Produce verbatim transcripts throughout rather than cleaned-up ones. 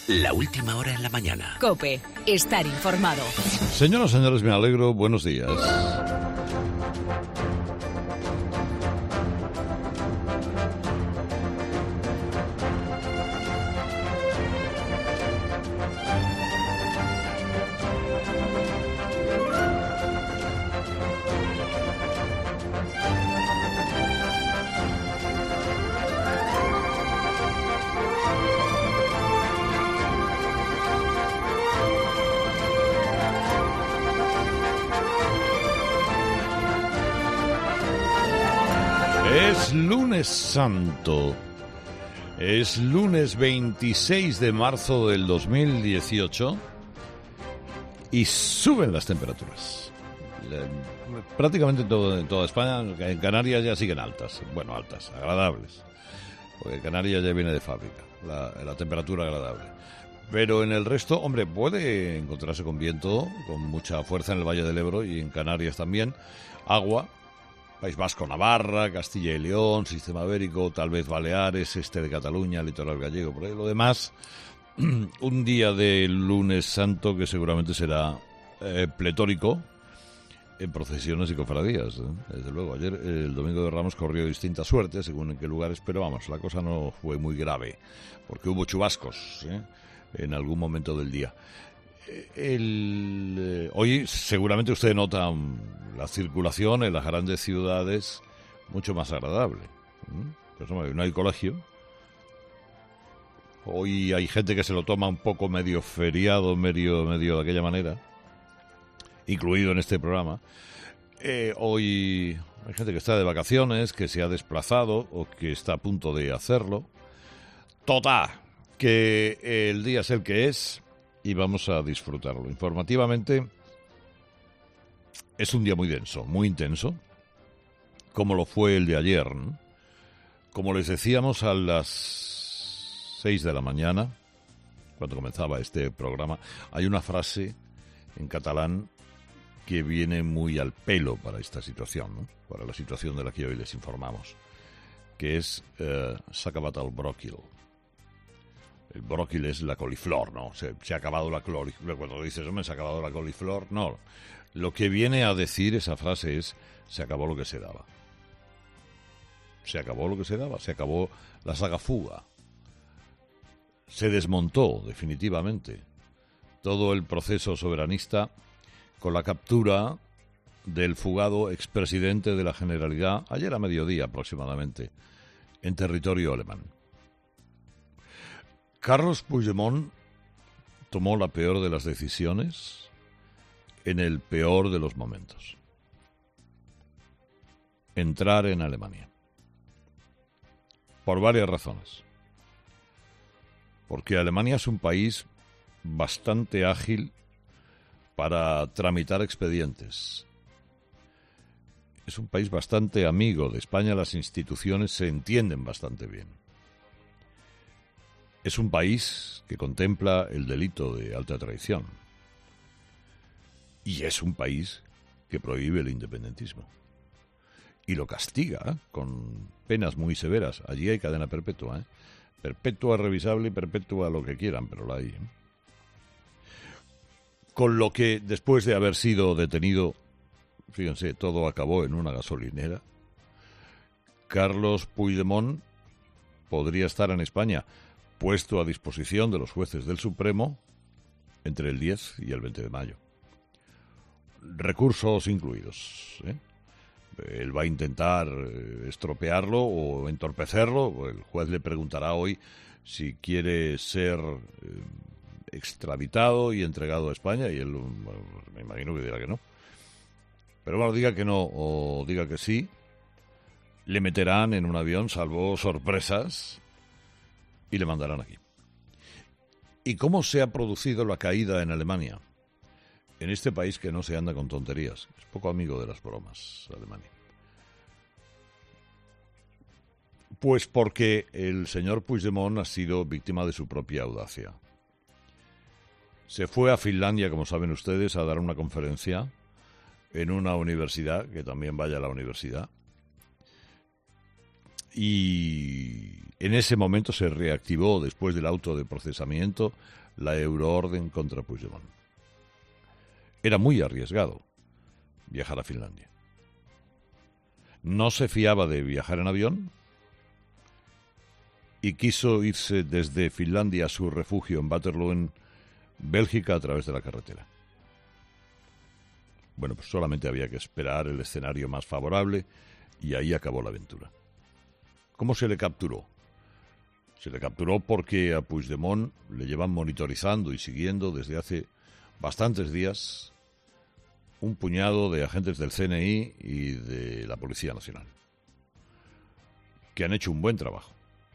La última hora en la mañana. COPE. Estar informado. Señoras y señores, me alegro. Buenos días. Es lunes santo, es lunes veintiséis de marzo del dos mil dieciocho y suben las temperaturas. Prácticamente todo, en toda España, en Canarias ya siguen altas, bueno, altas, agradables, porque Canarias ya viene de fábrica, la, la temperatura agradable. Pero en el resto, hombre, puede encontrarse con viento, con mucha fuerza en el Valle del Ebro y en Canarias también, agua. País Vasco, Navarra, Castilla y León, Sistema Ibérico, tal vez Baleares, este de Cataluña, litoral gallego, por ahí. Lo demás, un día de lunes santo que seguramente será eh, pletórico en procesiones y cofradías, ¿eh? Desde luego, ayer eh, el Domingo de Ramos corrió distinta suerte, según en qué lugares, pero vamos, la cosa no fue muy grave, porque hubo chubascos, ¿eh? En algún momento del día. El, eh, hoy seguramente usted nota um, la circulación en las grandes ciudades mucho más agradable. ¿Mm? Pues, hombre, no hay colegio. Hoy hay gente que se lo toma un poco medio feriado, medio, medio de aquella manera, incluido en este programa. Eh, hoy hay gente que está de vacaciones, que se ha desplazado o que está a punto de hacerlo. Total, que el día es el que es. Y vamos a disfrutarlo. Informativamente, es un día muy denso, muy intenso, como lo fue el de ayer, ¿no? Como les decíamos a las seis de la mañana, cuando comenzaba este programa, hay una frase en catalán que viene muy al pelo para esta situación, ¿no? Para la situación de la que hoy les informamos, que es eh, s'ha acabat el bròquil. El bróquil es la coliflor, ¿no? Se, se ha acabado la coliflor. Cuando dices, hombre, se ha acabado la coliflor, no. Lo que viene a decir esa frase es, se acabó lo que se daba. Se acabó lo que se daba, se acabó la saga fuga. Se desmontó, definitivamente, todo el proceso soberanista con la captura del fugado expresidente de la Generalidad, ayer a mediodía aproximadamente, en territorio alemán. Carlos Puigdemont tomó la peor de las decisiones en el peor de los momentos. Entrar en Alemania. Por varias razones. Porque Alemania es un país bastante ágil para tramitar expedientes. Es un país bastante amigo de España, las instituciones se entienden bastante bien. Es un país que contempla el delito de alta traición. Y es un país que prohíbe el independentismo. Y lo castiga con penas muy severas. Allí hay cadena perpetua, ¿eh? Perpetua, revisable y perpetua lo que quieran, pero la hay, ¿eh? Con lo que, después de haber sido detenido, fíjense, todo acabó en una gasolinera, Carlos Puigdemont podría estar en España puesto a disposición de los jueces del Supremo entre el diez y el veinte de mayo. Recursos incluidos, ¿eh? Él va a intentar estropearlo o entorpecerlo. El juez le preguntará hoy si quiere ser eh, extraditado y entregado a España y él, bueno, me imagino que dirá que no. Pero bueno, diga que no o diga que sí, le meterán en un avión, salvo sorpresas, y le mandarán aquí. ¿Y cómo se ha producido la caída en Alemania? En este país que no se anda con tonterías. Es poco amigo de las bromas, Alemania. Pues porque el señor Puigdemont ha sido víctima de su propia audacia. Se fue a Finlandia, como saben ustedes, a dar una conferencia en una universidad, que también vaya a la universidad, y en ese momento se reactivó, después del auto de procesamiento, la euroorden contra Puigdemont. Era muy arriesgado viajar a Finlandia. No se fiaba de viajar en avión y quiso irse desde Finlandia a su refugio en Waterloo, en Bélgica, a través de la carretera. Bueno, pues solamente había que esperar el escenario más favorable y ahí acabó la aventura. ¿Cómo se le capturó? Se le capturó porque a Puigdemont le llevan monitorizando y siguiendo desde hace bastantes días un puñado de agentes del C N I y de la Policía Nacional, que han hecho un buen trabajo.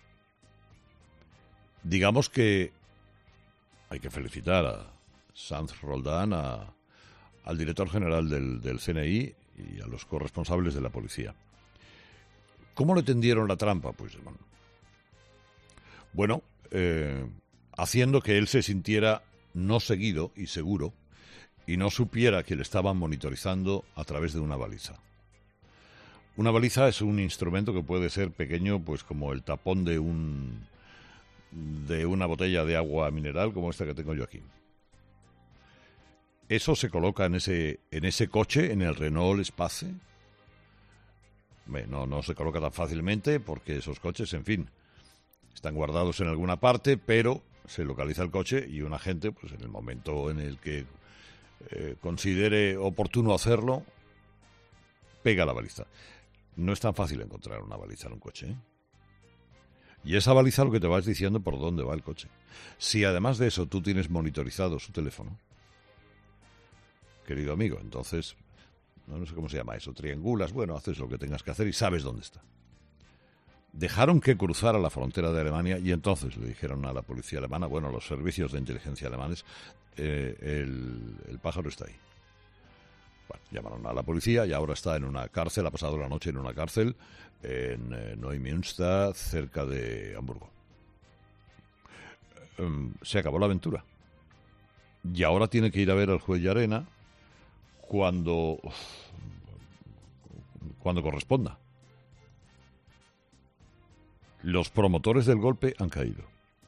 Digamos que hay que felicitar a Sanz Roldán, a, al director general del, del C N I y a los corresponsables de la policía. ¿Cómo le tendieron la trampa, Puigdemont? Bueno, eh, haciendo que él se sintiera no seguido y seguro y no supiera que le estaban monitorizando a través de una baliza. Una baliza es un instrumento que puede ser pequeño, pues como el tapón de un de una botella de agua mineral como esta que tengo yo aquí. Eso se coloca en ese en ese coche, en el Renault Espace. No, no se coloca tan fácilmente porque esos coches, en fin, están guardados en alguna parte, pero se localiza el coche y un agente, pues en el momento en el que eh, considere oportuno hacerlo, pega la baliza. No es tan fácil encontrar una baliza en un coche, ¿eh? Y esa baliza lo que te va es diciendo por dónde va el coche. Si además de eso tú tienes monitorizado su teléfono, querido amigo, entonces, no, no sé cómo se llama eso, triangulas, bueno, haces lo que tengas que hacer y sabes dónde está. Dejaron que cruzara la frontera de Alemania y entonces le dijeron a la policía alemana, bueno, a los servicios de inteligencia alemanes, eh, el, el pájaro está ahí. Bueno, llamaron a la policía y ahora está en una cárcel, ha pasado la noche en una cárcel en eh, Neumünster, cerca de Hamburgo. Um, se acabó la aventura. Y ahora tiene que ir a ver al juez Llarena cuando, cuando corresponda. Los promotores del golpe han caído.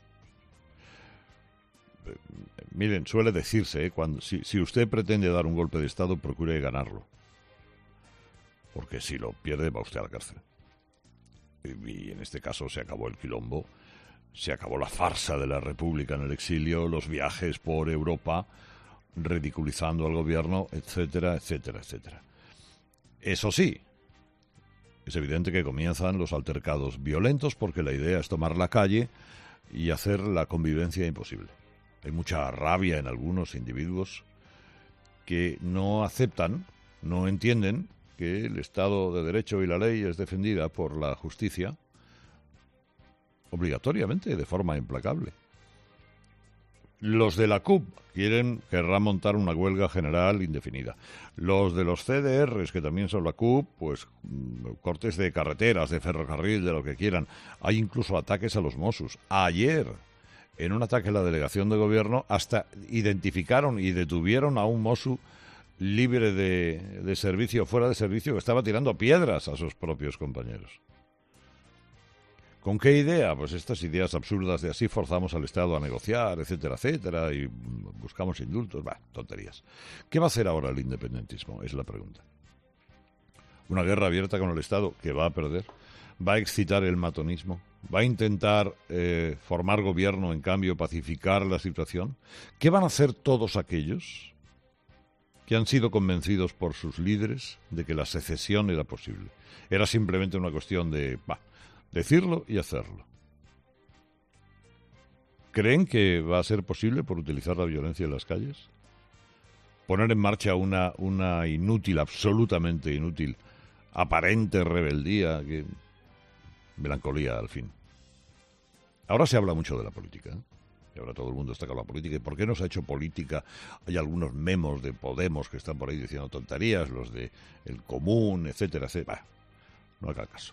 Miren, suele decirse, ¿eh? Cuando, si, si usted pretende dar un golpe de Estado, procure ganarlo. Porque si lo pierde, va usted a la cárcel. Y, y en este caso se acabó el quilombo, se acabó la farsa de la República en el exilio, los viajes por Europa, ridiculizando al gobierno, etcétera, etcétera, etcétera. Eso sí, es evidente que comienzan los altercados violentos porque la idea es tomar la calle y hacer la convivencia imposible. Hay mucha rabia en algunos individuos que no aceptan, no entienden que el Estado de Derecho y la ley es defendida por la justicia obligatoriamente, de forma implacable. Los de la C U P quieren, querrán montar una huelga general indefinida. Los de los C D Rs, que también son la C U P, pues cortes de carreteras, de ferrocarril, de lo que quieran. Hay incluso ataques a los Mossos. Ayer, en un ataque a la delegación de gobierno, hasta identificaron y detuvieron a un Mossu libre de, de servicio, fuera de servicio, que estaba tirando piedras a sus propios compañeros. ¿Con qué idea? Pues estas ideas absurdas de así forzamos al Estado a negociar, etcétera, etcétera, y buscamos indultos. Bah, tonterías. ¿Qué va a hacer ahora el independentismo? Es la pregunta. Una guerra abierta con el Estado que va a perder. ¿Va a excitar el matonismo? ¿Va a intentar eh, formar gobierno, en cambio, pacificar la situación? ¿Qué van a hacer todos aquellos que han sido convencidos por sus líderes de que la secesión era posible? Era simplemente una cuestión de bah, decirlo y hacerlo. ¿Creen que va a ser posible por utilizar la violencia en las calles? ¿Poner en marcha una, una inútil, absolutamente inútil, aparente rebeldía que... melancolía, al fin? Ahora se habla mucho de la política, ¿eh? Y ahora todo el mundo está con la política. ¿Y por qué no se ha hecho política? Hay algunos memos de Podemos que están por ahí diciendo tonterías, los de El Común, etcétera, etcétera. Bah, no haga caso.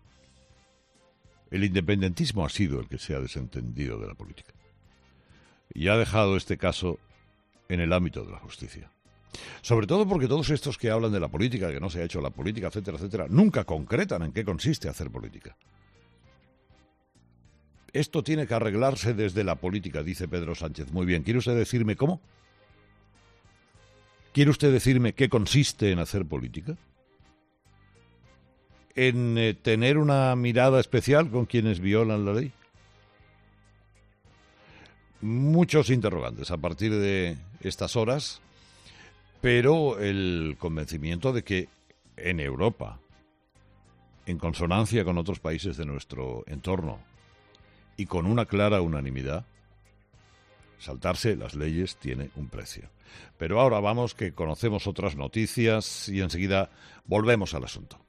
El independentismo ha sido el que se ha desentendido de la política. Y ha dejado este caso en el ámbito de la justicia. Sobre todo porque todos estos que hablan de la política, que no se ha hecho la política, etcétera, etcétera, nunca concretan en qué consiste hacer política. Esto tiene que arreglarse desde la política, dice Pedro Sánchez. Muy bien, ¿quiere usted decirme cómo? ¿Quiere usted decirme qué consiste en hacer política? ¿En eh, tener una mirada especial con quienes violan la ley? Muchos interrogantes a partir de estas horas, pero el convencimiento de que en Europa, en consonancia con otros países de nuestro entorno y con una clara unanimidad, saltarse las leyes tiene un precio. Pero ahora vamos, que conocemos otras noticias y enseguida volvemos al asunto.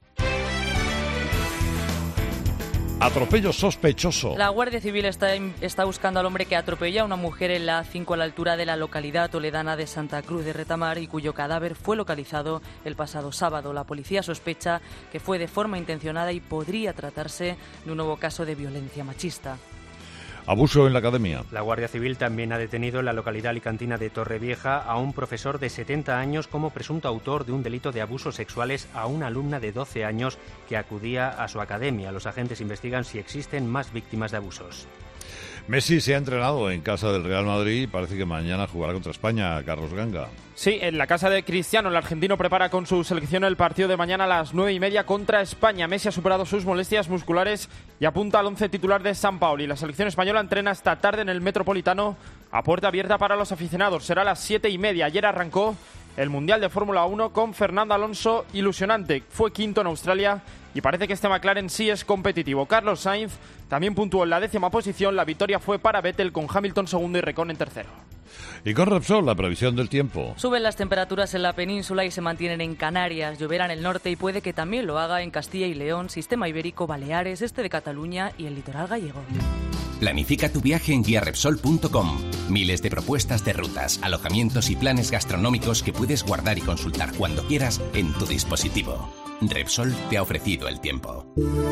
Atropello sospechoso. La Guardia Civil está, está buscando al hombre que atropella a una mujer en la A cinco a la altura de la localidad toledana de Santa Cruz de Retamar y cuyo cadáver fue localizado el pasado sábado. La policía sospecha que fue de forma intencionada y podría tratarse de un nuevo caso de violencia machista. Abuso en la academia. La Guardia Civil también ha detenido en la localidad alicantina de Torrevieja a un profesor de setenta años como presunto autor de un delito de abusos sexuales a una alumna de doce años que acudía a su academia. Los agentes investigan si existen más víctimas de abusos. Messi se ha entrenado en casa del Real Madrid y parece que mañana jugará contra España. Carlos Ganga. Sí, en la casa de Cristiano, el argentino prepara con su selección el partido de mañana a las nueve y media contra España. Messi ha superado sus molestias musculares y apunta al once titular de Sampaoli. La selección española entrena esta tarde en el Metropolitano a puerta abierta para los aficionados. Será a las siete y media. Ayer arrancó el Mundial de Fórmula uno con Fernando Alonso ilusionante. Fue quinto en Australia y parece que este McLaren sí es competitivo. Carlos Sainz también puntuó en la décima posición. La victoria fue para Vettel con Hamilton segundo y Räikkönen tercero. Y con Repsol, la previsión del tiempo. Suben las temperaturas en la península y se mantienen en Canarias. Lloverá en el norte y puede que también lo haga en Castilla y León, Sistema Ibérico, Baleares, este de Cataluña y el litoral gallego. Planifica tu viaje en guía repsol punto com. Miles de propuestas de rutas, alojamientos y planes gastronómicos que puedes guardar y consultar cuando quieras en tu dispositivo. Repsol te ha ofrecido el tiempo.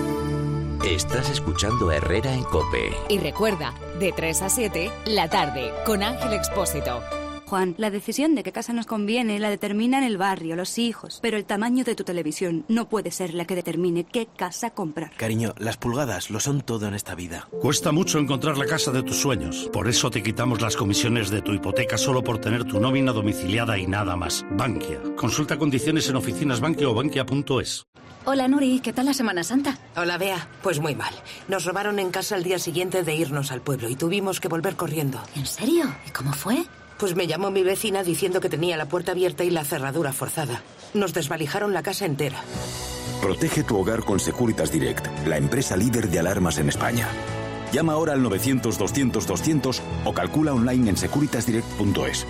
Estás escuchando a Herrera en COPE. Y recuerda, de tres a siete, la tarde, con Ángel Expósito. Juan, la decisión de qué casa nos conviene la determinan el barrio, los hijos. Pero el tamaño de tu televisión no puede ser la que determine qué casa comprar. Cariño, las pulgadas lo son todo en esta vida. Cuesta mucho encontrar la casa de tus sueños. Por eso te quitamos las comisiones de tu hipoteca solo por tener tu nómina domiciliada y nada más. Bankia. Consulta condiciones en oficinas Bankia o bankia punto es. Hola Nuri, ¿qué tal la Semana Santa? Hola Bea, pues muy mal. Nos robaron en casa el día siguiente de irnos al pueblo y tuvimos que volver corriendo. ¿En serio? ¿Y cómo fue? Pues me llamó mi vecina diciendo que tenía la puerta abierta y la cerradura forzada. Nos desvalijaron la casa entera. Protege tu hogar con Securitas Direct, la empresa líder de alarmas en España. Llama ahora al novecientos doscientos doscientos o calcula online en securitas direct punto es.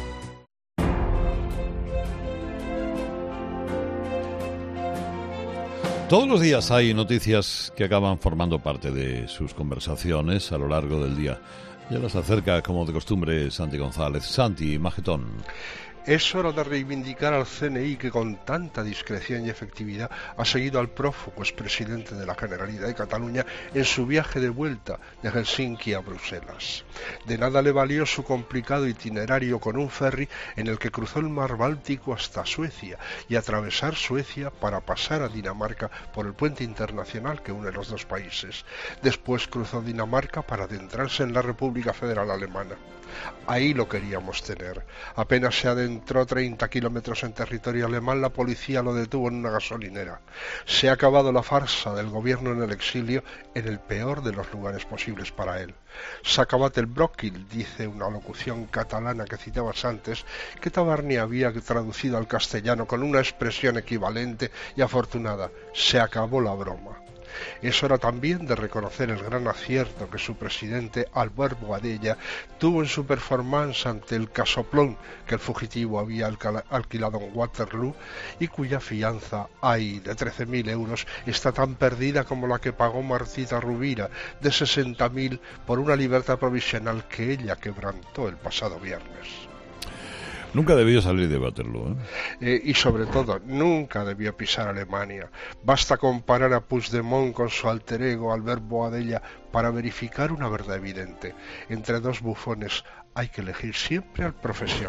Todos los días hay noticias que acaban formando parte de sus conversaciones a lo largo del día. Ya las acerca, como de costumbre, Santi González. Santi, majetón. Es hora de reivindicar al C N I que con tanta discreción y efectividad ha seguido al prófugo expresidente de la Generalidad de Cataluña en su viaje de vuelta de Helsinki a Bruselas. De nada le valió su complicado itinerario con un ferry en el que cruzó el mar Báltico hasta Suecia y atravesar Suecia para pasar a Dinamarca por el puente internacional que une los dos países. Después cruzó Dinamarca para adentrarse en la República Federal Alemana. Ahí lo queríamos tener. Apenas se adentró treinta kilómetros en territorio alemán, la policía lo detuvo en una gasolinera. Se ha acabado la farsa del gobierno en el exilio en el peor de los lugares posibles para él. S'acabat el bròquil, dice una locución catalana que citabas antes, que Tabarny había traducido al castellano con una expresión equivalente y afortunada: se acabó la broma. Es hora también de reconocer el gran acierto que su presidente Albert Boadella tuvo en su performance ante el casoplón que el fugitivo había alquilado en Waterloo y cuya fianza, ay, de trece mil euros, está tan perdida como la que pagó Martita Rubira, de sesenta mil, por una libertad provisional que ella quebrantó el pasado viernes. Nunca debió salir de Waterloo, ¿eh? Eh, y sobre todo, nunca debió pisar Alemania. Basta comparar a Puigdemont con su alter ego Albert Boadella para verificar una verdad evidente. Entre dos bufones hay que elegir siempre al profesional.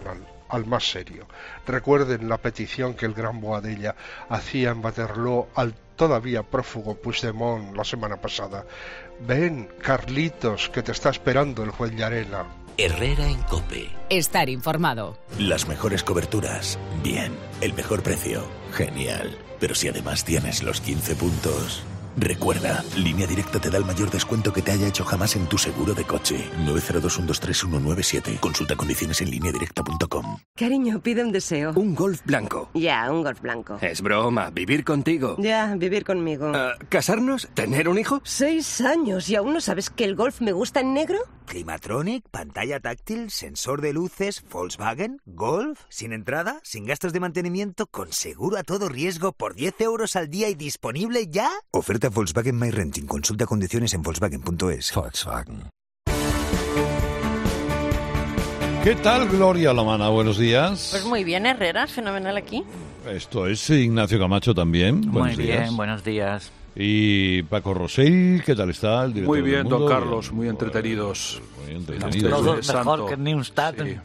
al más serio. Recuerden la petición que el gran Boadella hacía en Waterloo al todavía prófugo Puigdemont la semana pasada. Ven, Carlitos, que te está esperando el juez Llarena. Herrera en COPE. Estar informado. Las mejores coberturas, bien. El mejor precio, genial. Pero si además tienes los quince puntos... Recuerda, Línea Directa te da el mayor descuento que te haya hecho jamás en tu seguro de coche. nueve cero dos uno dos tres uno nueve siete. Consulta condiciones en línea directa punto com. Cariño, pide un deseo. Un Golf blanco. Ya, un Golf blanco. Es broma, vivir contigo. Ya, vivir conmigo. Uh, ¿Casarnos? ¿Tener un hijo? Seis años y aún no sabes que el Golf me gusta en negro. Climatronic, pantalla táctil, sensor de luces, Volkswagen, Golf, sin entrada, sin gastos de mantenimiento, con seguro a todo riesgo por diez euros al día y disponible ya. Oferta Volkswagen My Renting. Consulta condiciones en volkswagen punto es. Volkswagen. ¿Qué tal, Gloria Lomana? Buenos días. Pues muy bien, Herrera, fenomenal aquí. Esto es Ignacio Camacho también. Muy buenos bien, días. buenos días. Y Paco Rosell, ¿qué tal está? El muy bien, don Carlos, muy entretenidos. Muy entretenidos. Todos mejor que Neustadt. Sí.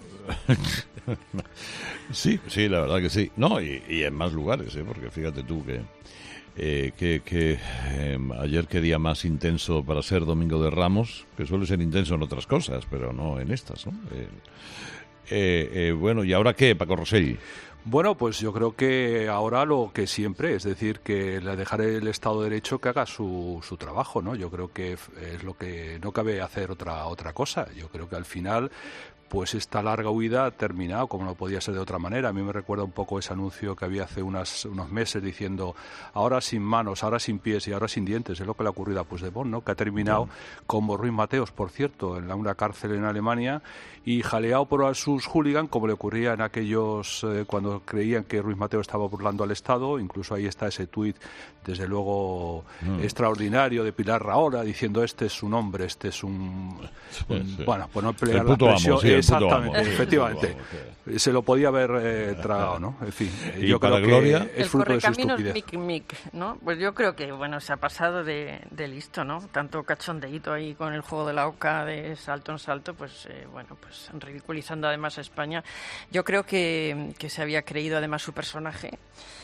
sí, sí, la verdad que sí. No, y, y en más lugares, ¿eh? Porque fíjate tú que... Eh, que, que eh, ayer qué día más intenso para ser Domingo de Ramos, que suele ser intenso en otras cosas, pero no en estas, ¿no? Eh, eh, eh, bueno, ¿y ahora qué, Paco Rosell? Bueno, pues yo creo que ahora lo que siempre, es decir, que le dejar el Estado de Derecho que haga su, su trabajo, ¿no? Yo creo que es lo que no cabe hacer otra otra cosa. Yo creo que al final... pues esta larga huida ha terminado, como no podía ser de otra manera. A mí me recuerda un poco ese anuncio que había hace unas, unos meses diciendo ahora sin manos, ahora sin pies y ahora sin dientes. Es lo que le ha ocurrido a Puigdemont, ¿no? Que ha terminado como Ruiz Mateos, por cierto, en una cárcel en Alemania y jaleado por sus hooligans, como le ocurría en aquellos eh, cuando creían que Ruiz Mateos estaba burlando al Estado. Incluso ahí está ese tuit, desde luego, mm. extraordinario de Pilar Rahola, diciendo este es un hombre, este es un... un sí. Bueno, pues no emplear la expresión... Sí, exactamente, amo, efectivamente. Amo, okay. Se lo podía haber eh, tragado, ¿no? En fin, ¿Y yo para creo Gloria? que es fruto de su estupidez. Mic, mic, ¿no? Pues yo creo que, bueno, se ha pasado de, de listo, ¿no? Tanto cachondeíto ahí con el juego de la oca de salto en salto, pues, eh, bueno, pues ridiculizando además a España. Yo creo que, que se había creído además su personaje.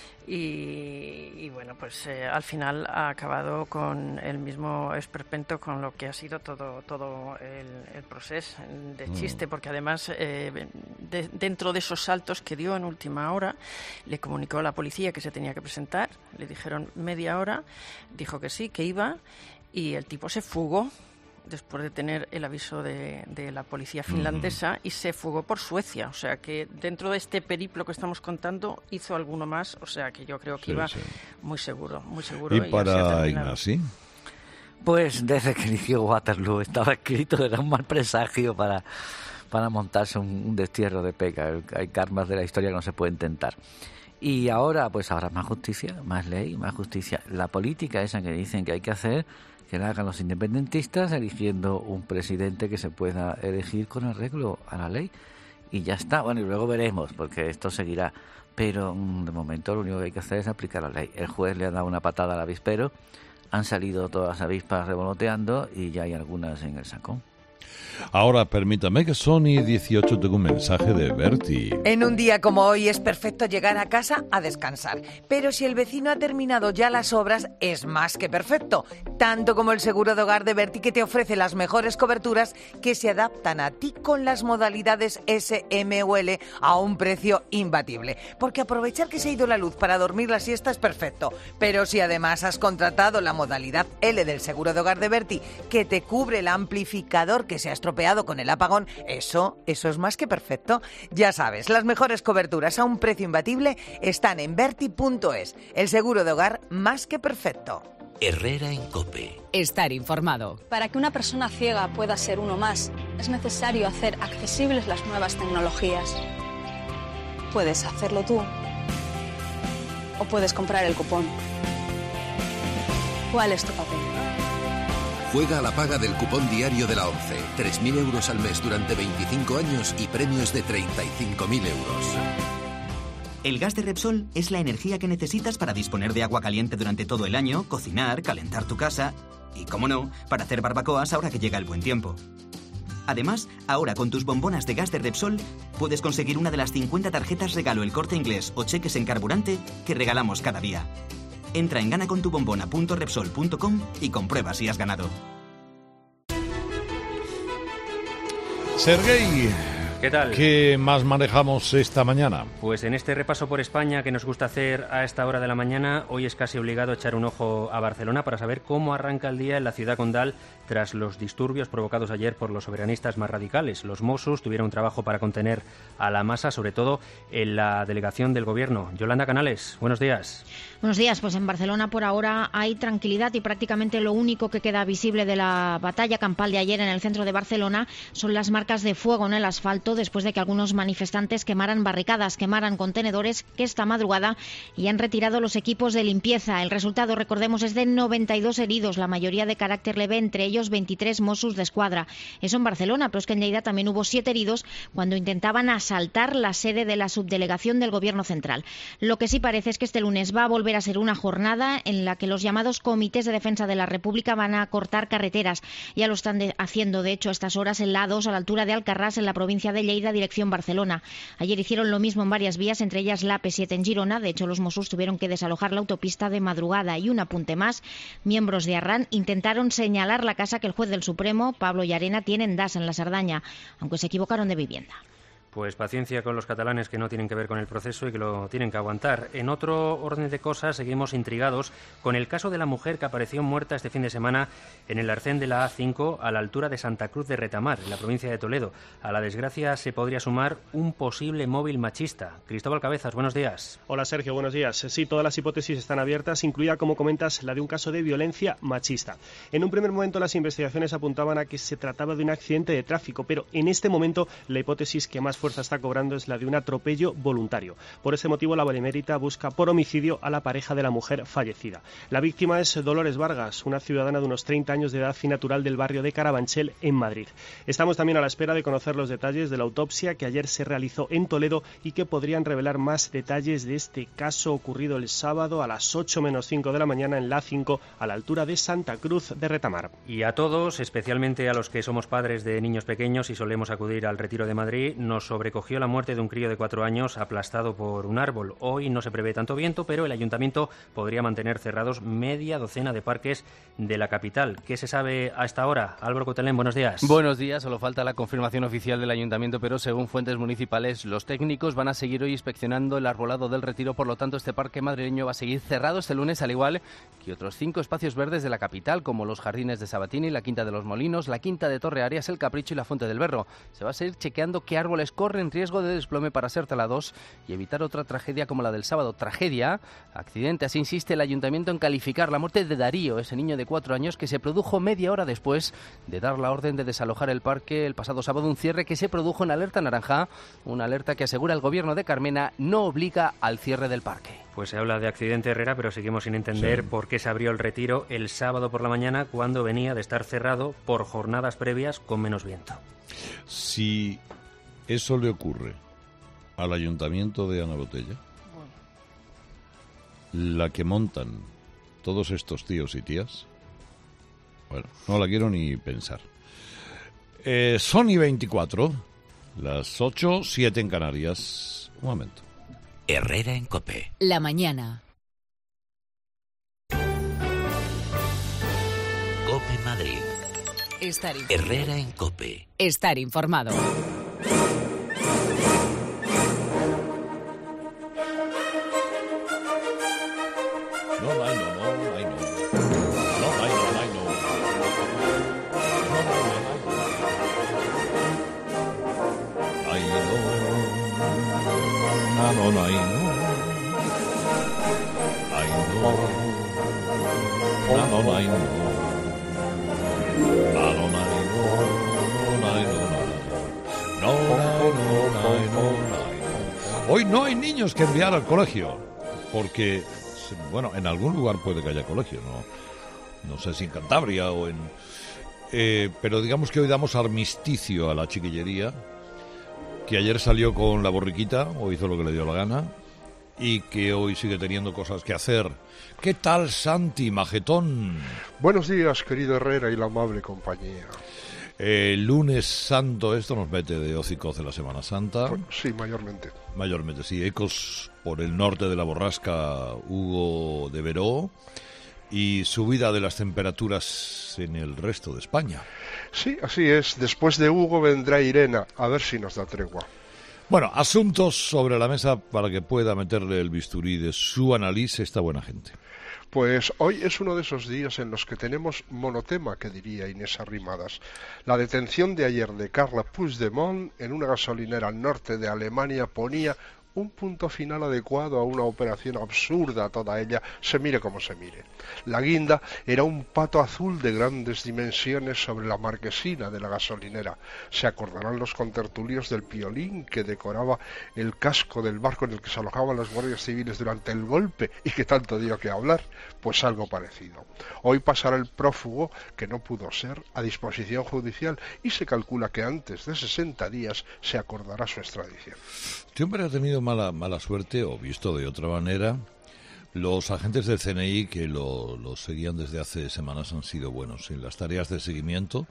Y, y bueno, pues eh, al final ha acabado con el mismo esperpento con lo que ha sido todo todo el, el proceso de chiste, porque además eh, de, dentro de esos saltos que dio en última hora, le comunicó a la policía que se tenía que presentar, le dijeron media hora, dijo que sí, que iba, y el tipo se fugó después de tener el aviso de, de la policía finlandesa mm. y se fugó por Suecia. O sea que dentro de este periplo que estamos contando hizo alguno más. O sea que yo creo que sí, iba sí. muy seguro, muy seguro. ¿Y, y para Ignasi? Pues desde que inició Waterloo estaba escrito, era un mal presagio para, para montarse un, un destierro de Peca. Hay karmas de la historia que no se pueden tentar. Y ahora, pues ahora más justicia, más ley, más justicia. La política esa que dicen que hay que hacer, que la hagan los independentistas eligiendo un presidente que se pueda elegir con arreglo a la ley y ya está. Bueno, y luego veremos, porque esto seguirá, pero de momento lo único que hay que hacer es aplicar la ley. El juez le ha dado una patada al avispero, han salido todas las avispas revoloteando y ya hay algunas en el saco. Ahora permítame que Sony dieciocho tenga un mensaje de Berti. En un día como hoy es perfecto llegar a casa a descansar, pero si el vecino ha terminado ya las obras es más que perfecto, tanto como el seguro de hogar de Berti, que te ofrece las mejores coberturas que se adaptan a ti con las modalidades S, M o L a un precio imbatible, porque aprovechar que se ha ido la luz para dormir la siesta es perfecto, pero si además has contratado la modalidad L del seguro de hogar de Berti, que te cubre el amplificador que se ha estropeado con el apagón, eso, eso es más que perfecto. Ya sabes, las mejores coberturas a un precio imbatible están en Berti punto es, el seguro de hogar más que perfecto. Herrera en COPE. Estar informado. Para que una persona ciega pueda ser uno más, es necesario hacer accesibles las nuevas tecnologías. Puedes hacerlo tú o puedes comprar el cupón. ¿Cuál es tu papel? Juega a la paga del cupón diario de la ONCE. tres mil euros al mes durante veinticinco años y premios de treinta y cinco mil euros. El gas de Repsol es la energía que necesitas para disponer de agua caliente durante todo el año, cocinar, calentar tu casa y, cómo no, para hacer barbacoas ahora que llega el buen tiempo. Además, ahora con tus bombonas de gas de Repsol puedes conseguir una de las cincuenta tarjetas regalo El Corte Inglés o cheques en carburante que regalamos cada día. Entra en gana con tu bombona punto repsol punto com y comprueba si has ganado. Sergei, ¿qué tal? ¿Qué más manejamos esta mañana? Pues en este repaso por España que nos gusta hacer a esta hora de la mañana, hoy es casi obligado echar un ojo a Barcelona para saber cómo arranca el día en la ciudad condal tras los disturbios provocados ayer por los soberanistas más radicales. Los Mossos tuvieron un trabajo para contener a la masa, sobre todo en la delegación del Gobierno. Yolanda Canales, buenos días. Buenos días. Pues en Barcelona por ahora hay tranquilidad y prácticamente lo único que queda visible de la batalla campal de ayer en el centro de Barcelona son las marcas de fuego en el asfalto después de que algunos manifestantes quemaran barricadas, quemaran contenedores que esta madrugada y han retirado los equipos de limpieza. El resultado, recordemos, es de noventa y dos heridos, la mayoría de carácter leve, entre ellos veintitrés Mossos de Escuadra. Eso en Barcelona, pero es que en Lleida también hubo siete heridos cuando intentaban asaltar la sede de la subdelegación del Gobierno central. Lo que sí parece es que este lunes va a volver a ser una jornada en la que los llamados comités de defensa de la República van a cortar carreteras. Ya lo están de, haciendo, de hecho, a estas horas en la A dos, a la altura de Alcarrás, en la provincia de Lleida, dirección Barcelona. Ayer hicieron lo mismo en varias vías, entre ellas la A P siete en Girona. De hecho, los Mossos tuvieron que desalojar la autopista de madrugada. Y un apunte más, miembros de Arran intentaron señalar la casa que el juez del Supremo, Pablo Llarena, tiene en Das, en la Cerdaña, aunque se equivocaron de vivienda. Pues paciencia con los catalanes que no tienen que ver con el proceso y que lo tienen que aguantar. En otro orden de cosas, seguimos intrigados con el caso de la mujer que apareció muerta este fin de semana en el arcén de la A cinco a la altura de Santa Cruz de Retamar, en la provincia de Toledo. A la desgracia se podría sumar un posible móvil machista. Cristóbal Cabezas, buenos días. Hola Sergio, buenos días. Sí, todas las hipótesis están abiertas, incluida, como comentas, la de un caso de violencia machista. En un primer momento las investigaciones apuntaban a que se trataba de un accidente de tráfico, pero en este momento la hipótesis que más fuerza está cobrando es la de un atropello voluntario. Por ese motivo, la Benemérita busca por homicidio a la pareja de la mujer fallecida. La víctima es Dolores Vargas, una ciudadana de unos treinta años de edad y natural del barrio de Carabanchel, en Madrid. Estamos también a la espera de conocer los detalles de la autopsia que ayer se realizó en Toledo y que podrían revelar más detalles de este caso ocurrido el sábado a las ocho menos cinco de la mañana en la A cinco, a la altura de Santa Cruz de Retamar. Y a todos, especialmente a los que somos padres de niños pequeños y solemos acudir al Retiro de Madrid, nos sobrecogió la muerte de un crío de cuatro años aplastado por un árbol. Hoy no se prevé tanto viento, pero el ayuntamiento podría mantener cerrados media docena de parques de la capital. ¿Qué se sabe a esta hora? Álvaro Cotelén, buenos días. Buenos días. Solo falta la confirmación oficial del ayuntamiento, pero según fuentes municipales, los técnicos van a seguir hoy inspeccionando el arbolado del Retiro. Por lo tanto, este parque madrileño va a seguir cerrado este lunes, al igual que otros cinco espacios verdes de la capital, como los jardines de Sabatini, la Quinta de los Molinos, la Quinta de Torre Arias, el Capricho y la Fuente del Berro. Se va a seguir chequeando qué árboles corren riesgo de desplome para ser talados y evitar otra tragedia como la del sábado. Tragedia, accidente, así insiste el ayuntamiento en calificar la muerte de Darío, ese niño de cuatro años que se produjo media hora después de dar la orden de desalojar el parque el pasado sábado, un cierre que se produjo en alerta naranja, una alerta que asegura el gobierno de Carmena no obliga al cierre del parque. Pues se habla de accidente, Herrera, pero seguimos sin entender sí. por qué se abrió el Retiro el sábado por la mañana cuando venía de estar cerrado por jornadas previas con menos viento. Si eso le ocurre al ayuntamiento de Ana Botella, bueno. la que montan todos estos tíos y tías, bueno, no la quiero ni pensar. Eh, Sony veinticuatro, las ocho, siete en Canarias. Un momento. Herrera en COPE. La mañana. COPE Madrid. Estar Herrera en COPE. Estar informado. No, no, no, no, ay, no. No, ay, no, ay, no. Ay, no. No, no, ay, no. Ay, no. No, no, ay, no. No, no, ay, no. No, no, ay, no. Hoy no hay niños que enviar al colegio, porque... Bueno, en algún lugar puede que haya colegio, no, no sé si en Cantabria o en... Eh, pero digamos que hoy damos armisticio a la chiquillería, que ayer salió con la borriquita, o hizo lo que le dio la gana, y que hoy sigue teniendo cosas que hacer. ¿Qué tal, Santi Majetón? Buenos días, querido Herrera y la amable compañía. El lunes santo, esto nos mete de hocicos de la Semana Santa. Pues, sí, mayormente. Mayormente, sí. Ecos por el norte de la borrasca Hugo de Veró y subida de las temperaturas en el resto de España. Sí, así es. Después de Hugo vendrá Irene, a ver si nos da tregua. Bueno, asuntos sobre la mesa para que pueda meterle el bisturí de su análisis esta buena gente. Pues hoy es uno de esos días en los que tenemos monotema, que diría Inés Arrimadas. La detención de ayer de Carla Puigdemont en una gasolinera al norte de Alemania ponía un punto final adecuado a una operación absurda toda ella, se mire como se mire. La guinda era un pato azul de grandes dimensiones sobre la marquesina de la gasolinera. Se acordarán los contertulios del piolín que decoraba el casco del barco en el que se alojaban los guardias civiles durante el golpe y que tanto dio que hablar. Pues algo parecido. Hoy pasará el prófugo, que no pudo ser, a disposición judicial y se calcula que antes de sesenta días se acordará su extradición. Este hombre ha tenido mala, mala suerte, o visto de otra manera. Los agentes del C N I que lo, lo seguían desde hace semanas han sido buenos en las tareas de seguimiento,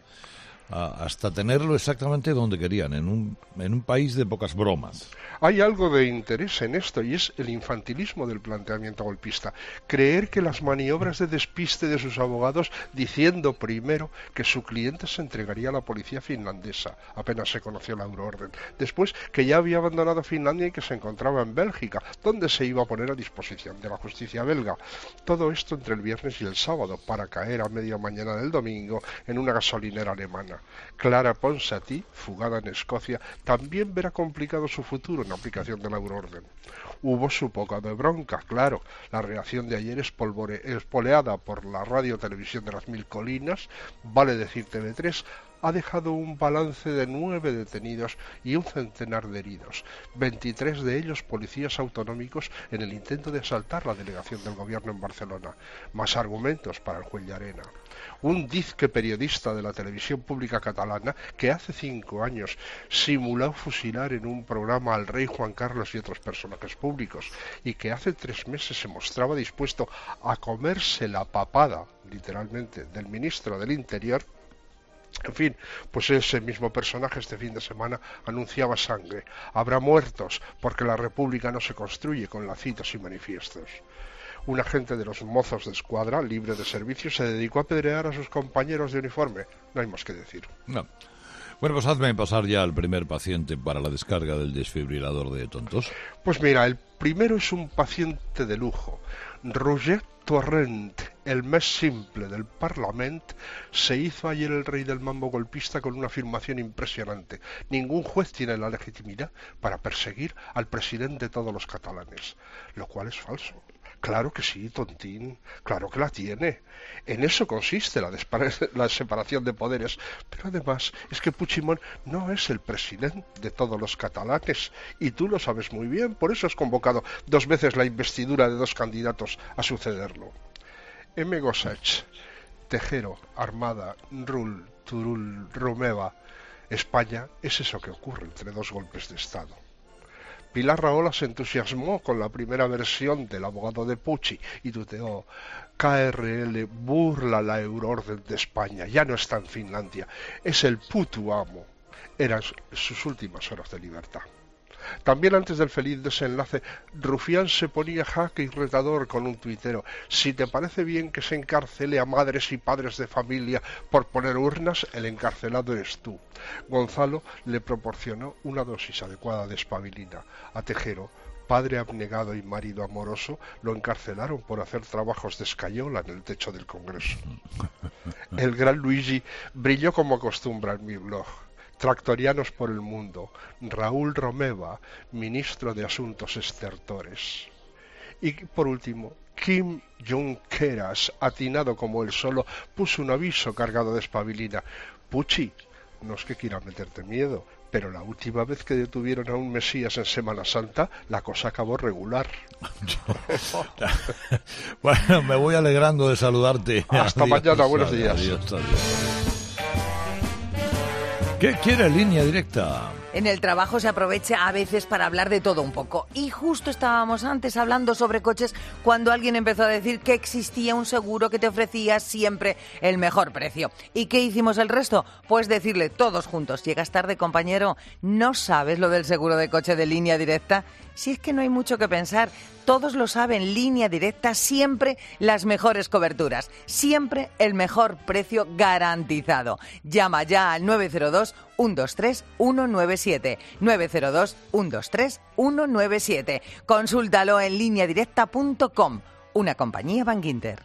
a, hasta tenerlo exactamente donde querían, en un, en un país de pocas bromas. Hay algo de interés en esto y es el infantilismo del planteamiento golpista. Creer que las maniobras de despiste de sus abogados diciendo primero que su cliente se entregaría a la policía finlandesa, apenas se conoció la euroorden. Después que ya había abandonado Finlandia y que se encontraba en Bélgica, donde se iba a poner a disposición de la justicia belga. Todo esto entre el viernes y el sábado, para caer a media mañana del domingo en una gasolinera alemana. Clara Ponsati, fugada en Escocia, también verá complicado su futuro en aplicación de la euroorden. Hubo su poca de bronca, claro. La reacción de ayer espolvore, espoleada por la radio-televisión de las Mil Colinas, vale decir T V tres, ha dejado un balance de nueve detenidos y un centenar de heridos, veintitrés de ellos policías autonómicos en el intento de asaltar la delegación del gobierno en Barcelona. Más argumentos para el juez Llarena. Un dizque periodista de la televisión pública catalana que hace cinco años simuló fusilar en un programa al rey Juan Carlos y otros personajes públicos y que hace tres meses se mostraba dispuesto a comerse la papada, literalmente, del ministro del Interior. En fin, pues ese mismo personaje este fin de semana anunciaba sangre. Habrá muertos porque la república no se construye con lacitos y manifiestos. Un agente de los mozos de escuadra, libre de servicio, se dedicó a apedrear a sus compañeros de uniforme. No hay más que decir. No. Bueno, pues hazme pasar ya al primer paciente para la descarga del desfibrilador de tontos. Pues mira, el primero es un paciente de lujo. Roger Torrent, el más simple del Parlamento, se hizo ayer el rey del mambo golpista con una afirmación impresionante. Ningún juez tiene la legitimidad para perseguir al presidente de todos los catalanes, lo cual es falso. Claro que sí, tontín, claro que la tiene. En eso consiste la, la separación de poderes. Pero además es que Puigdemont no es el presidente de todos los catalanes. Y tú lo sabes muy bien, por eso has convocado dos veces la investidura de dos candidatos a sucederlo. M. Gossech, Tejero, Armada, Rull, Turull, Romeva. España es eso que ocurre entre dos golpes de Estado. Pilar Rahola se entusiasmó con la primera versión del abogado de Pucci y tuteó: K R L burla la euroorden de España, ya no está en Finlandia, es el puto amo. Eran sus últimas horas de libertad. También antes del feliz desenlace, Rufián se ponía jaque y retador con un tuitero: si te parece bien que se encarcele a madres y padres de familia por poner urnas, el encarcelado eres tú. Gonzalo le proporcionó una dosis adecuada de espabilina. A Tejero, padre abnegado y marido amoroso, lo encarcelaron por hacer trabajos de escayola en el techo del Congreso. El gran Luigi brilló como acostumbra en mi blog. Tractorianos por el mundo, Raúl Romeva, ministro de Asuntos Estertores. Y por último, Kim Junqueras, atinado como él solo, puso un aviso cargado de espabilina: Pucci, no es que quiera meterte miedo, pero la última vez que detuvieron a un Mesías en Semana Santa, la cosa acabó regular. Bueno, me voy alegrando de saludarte. Hasta adiós, mañana, buenos días. Adiós, adiós. ¿Qué quiere Línea Directa? En el trabajo se aprovecha a veces para hablar de todo un poco. Y justo estábamos antes hablando sobre coches cuando alguien empezó a decir que existía un seguro que te ofrecía siempre el mejor precio. ¿Y qué hicimos el resto? Pues decirle todos juntos: llegas tarde, compañero, ¿no sabes lo del seguro de coche de Línea Directa? Si es que no hay mucho que pensar, todos lo saben, Línea Directa, siempre las mejores coberturas, siempre el mejor precio garantizado. Llama ya al nueve cero dos, uno dos tres, uno nueve siete, nueve cero dos, uno dos tres, uno nueve siete. Consúltalo en línea directa punto com, una compañía Bankinter.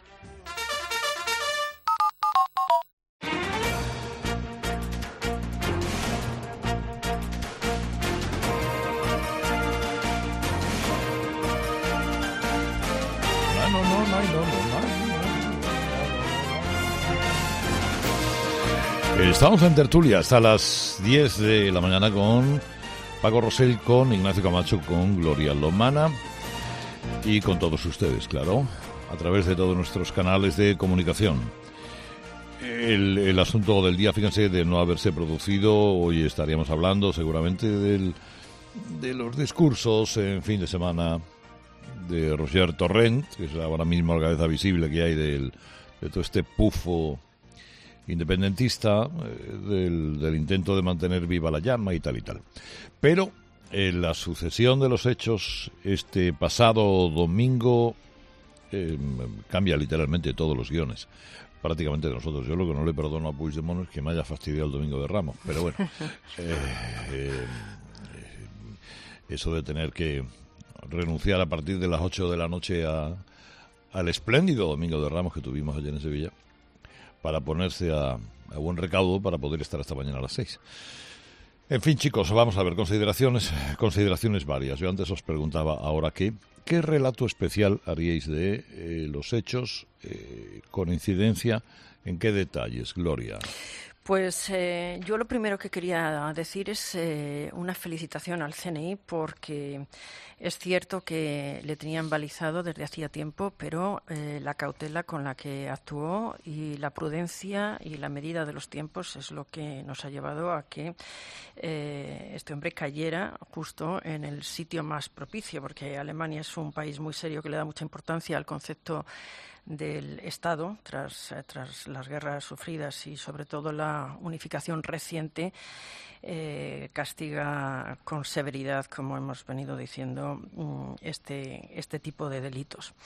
Estamos en tertulia hasta las diez de la mañana con Paco Rosell, con Ignacio Camacho, con Gloria Lomana y con todos ustedes, claro, a través de todos nuestros canales de comunicación. El, el asunto del día, fíjense, de no haberse producido, hoy estaríamos hablando seguramente del, de los discursos en fin de semana de Roger Torrent, que es ahora mismo la cabeza visible que hay del, de todo este pufo independentista, eh, del, del intento de mantener viva la llama y tal y tal. Pero en la sucesión de los hechos, este pasado domingo eh, cambia literalmente todos los guiones, prácticamente de nosotros. Yo lo que no le perdono a Puigdemont es que me haya fastidiado el domingo de Ramos, pero bueno, eh, eh, eso de tener que renunciar a partir de las ocho de la noche a, al espléndido domingo de Ramos que tuvimos ayer en Sevilla, para ponerse a, a buen recaudo para poder estar esta mañana a las seis. En fin, chicos, vamos a ver, consideraciones consideraciones varias. Yo antes os preguntaba, ahora qué, ¿qué relato especial haríais de eh, los hechos, eh, con incidencia en qué detalles, Gloria? Pues eh, yo lo primero que quería decir es eh, una felicitación al C N I, porque es cierto que le tenían balizado desde hacía tiempo, pero eh, la cautela con la que actuó y la prudencia y la medida de los tiempos es lo que nos ha llevado a que eh, este hombre cayera justo en el sitio más propicio, porque Alemania es un país muy serio que le da mucha importancia al concepto del Estado tras, eh, tras las guerras sufridas y sobre todo la unificación reciente. Eh, castiga con severidad, como hemos venido diciendo, este, este tipo de delitos.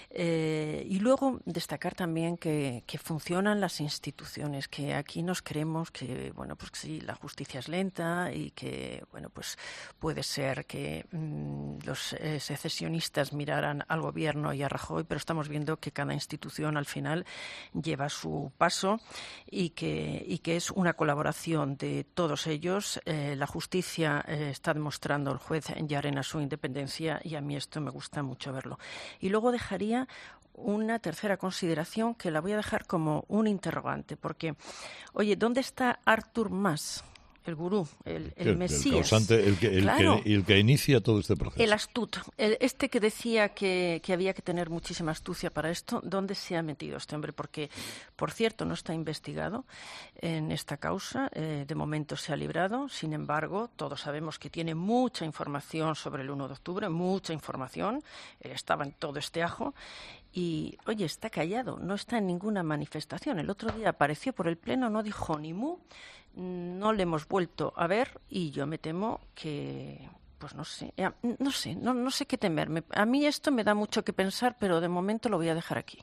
Eh, y luego destacar también que, que funcionan las instituciones, que aquí nos creemos que, bueno, pues sí, la justicia es lenta y que, bueno, pues puede ser que mmm, los eh, secesionistas miraran al gobierno y a Rajoy, pero estamos viendo que cada institución al final lleva su paso y que, y que es una colaboración de todos ellos. Eh, la justicia eh, está demostrando, el juez Llarena, su independencia, y a mí esto me gusta mucho verlo. Y luego dejaría una tercera consideración que la voy a dejar como un interrogante, porque, oye, ¿dónde está Artur Mas? El gurú, el, el, el Mesías. El causante, el que, el, claro, que, el que inicia todo este proceso. El astuto. El, este que decía que, que había que tener muchísima astucia para esto, ¿dónde se ha metido este hombre? Porque, por cierto, no está investigado en esta causa. Eh, de momento se ha librado. Sin embargo, todos sabemos que tiene mucha información sobre el uno de octubre, mucha información. Él estaba en todo este ajo. Y, oye, está callado, no está en ninguna manifestación. El otro día apareció por el Pleno, no dijo ni mu. No le hemos vuelto a ver y yo me temo que, pues no sé, no sé, no, no sé qué temerme. A mí esto me da mucho que pensar, pero de momento lo voy a dejar aquí.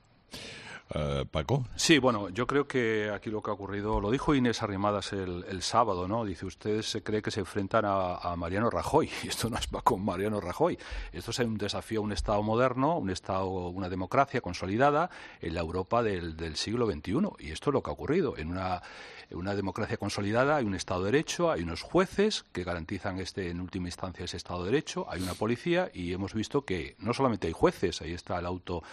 Uh, Paco. Sí, bueno, yo creo que aquí lo que ha ocurrido, lo dijo Inés Arrimadas el, el sábado, ¿no? Dice, usted se cree que se enfrentan a, a Mariano Rajoy, y esto no es para con Mariano Rajoy. Esto es un desafío a un Estado moderno, un Estado, una democracia consolidada en la Europa del, del siglo veintiuno, y esto es lo que ha ocurrido. En una, en una democracia consolidada hay un Estado de Derecho, hay unos jueces que garantizan este, en última instancia ese Estado de Derecho, hay una policía, y hemos visto que no solamente hay jueces, ahí está el auto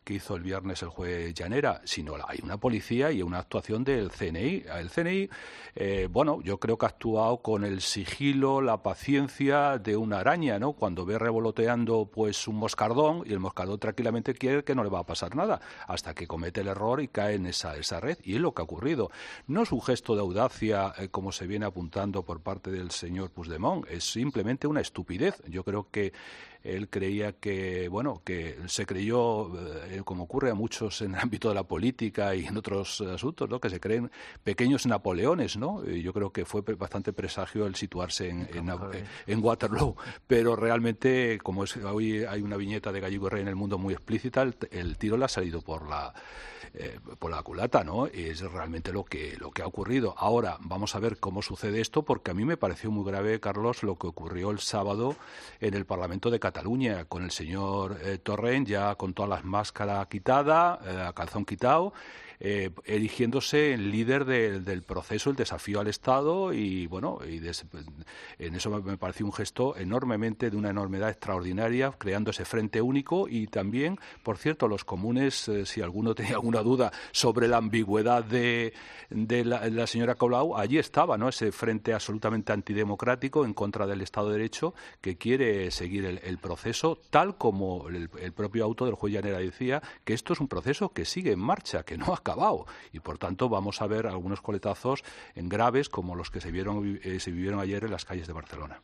que hizo el viernes el juez Llanera, sino hay una policía y una actuación del C N I. El C N I, eh, bueno, yo creo que ha actuado con el sigilo, la paciencia de una araña, ¿no? Cuando ve revoloteando pues un moscardón y el moscardón tranquilamente quiere que no le va a pasar nada, hasta que comete el error y cae en esa, esa red. Y es lo que ha ocurrido. No es un gesto de audacia, eh, como se viene apuntando por parte del señor Puigdemont, es simplemente una estupidez. Yo creo que él creía que, bueno, que se creyó, eh, como ocurre a muchos en el ámbito de la política y en otros asuntos, ¿no? Que se creen pequeños Napoleones, ¿no? Y yo creo que fue bastante presagio el situarse en, en, en Waterloo. Pero realmente, como es, hoy hay una viñeta de Gallego Rey en El Mundo muy explícita, el, el tiro le ha salido por la... Eh, por la culata, ¿no? Es realmente lo que lo que ha ocurrido. Ahora vamos a ver cómo sucede esto, porque a mí me pareció muy grave, Carlos, lo que ocurrió el sábado en el Parlamento de Cataluña con el señor eh, Torrent, ya con todas las máscaras quitadas, eh, calzón quitado, eh, erigiéndose en líder de, del proceso, el desafío al Estado, y bueno, y des, en eso me pareció un gesto enormemente de una enormidad extraordinaria, creando ese frente único. Y también, por cierto, los comunes, eh, si alguno tenía alguna duda sobre la ambigüedad de, de la, la señora Colau, allí estaba, ¿no? Ese frente absolutamente antidemocrático en contra del Estado de Derecho, que quiere seguir el, el proceso, tal como el, el propio auto del juez Llanera decía, que esto es un proceso que sigue en marcha, que no ha acabado, y por tanto vamos a ver algunos coletazos en graves como los que se vieron eh, se vivieron ayer en las calles de Barcelona.